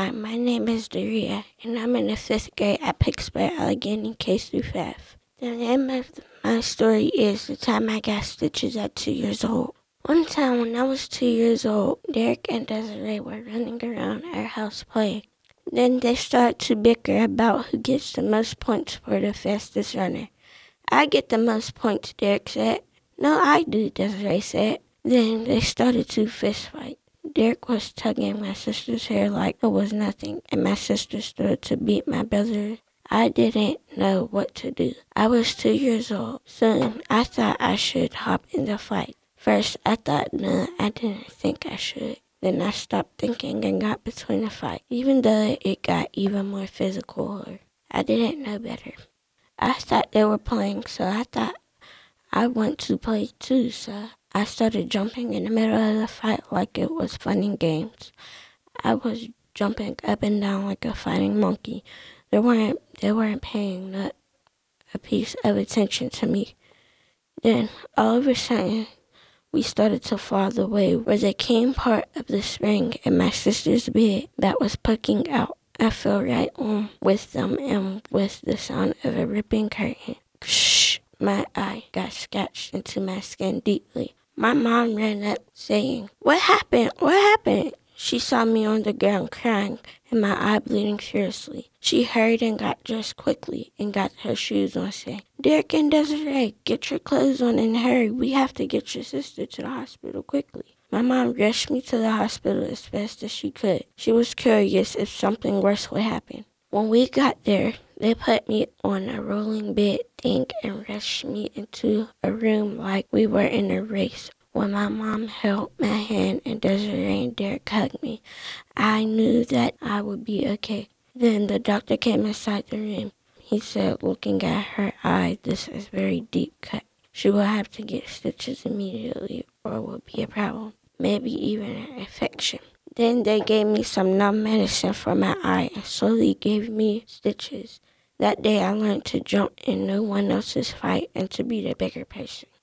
Hi, my name is Daria, and I'm in the 5th grade at Pittsburgh Allegheny K through 5. The name of my story is the time I got stitches at 2 years old. One time when I was 2 years old, Derek and Desiree were running around our house playing. Then they started to bicker about who gets the most points for the fastest runner. I get the most points, Derek said. No, I do, Desiree said. Then they started to fist fight. Derek was tugging my sister's hair like it was nothing, and my sister stood to beat my brother. I didn't know what to do. I was 2 years old. Soon, I thought I should hop in the fight. First, I thought, no, I didn't think I should. Then I stopped thinking and got between the fight, even though it got even more physical. I didn't know better. I thought they were playing, so I thought I want to play too, so I started jumping in the middle of the fight like it was fun and games. I was jumping up and down like a fighting monkey. They weren't paying not a piece of attention to me. Then, all of a sudden, we started to fall the way where there came part of the spring in my sister's bed that was poking out. I fell right on with them and with the sound of a ripping curtain. Shh! My eye got scratched into my skin deeply. My mom ran up saying, "What happened? What happened?" She saw me on the ground crying and my eye bleeding fiercely. She hurried and got dressed quickly and got her shoes on, saying, "Derek and Desiree, get your clothes on and hurry. We have to get your sister to the hospital quickly." My mom rushed me to the hospital as fast as she could. She was curious if something worse would happen. When we got there, they put me on a rolling bed thing and rushed me into a room like we were in a race. When my mom held my hand and Desiree and Derek hugged me, I knew that I would be okay. Then the doctor came inside the room. He said, looking at her eye, "This is very deep cut. She will have to get stitches immediately or it will be a problem, maybe even an infection." Then they gave me some numb medicine for my eye and slowly gave me stitches. That day I learned to jump in no one else's fight and to be the bigger person.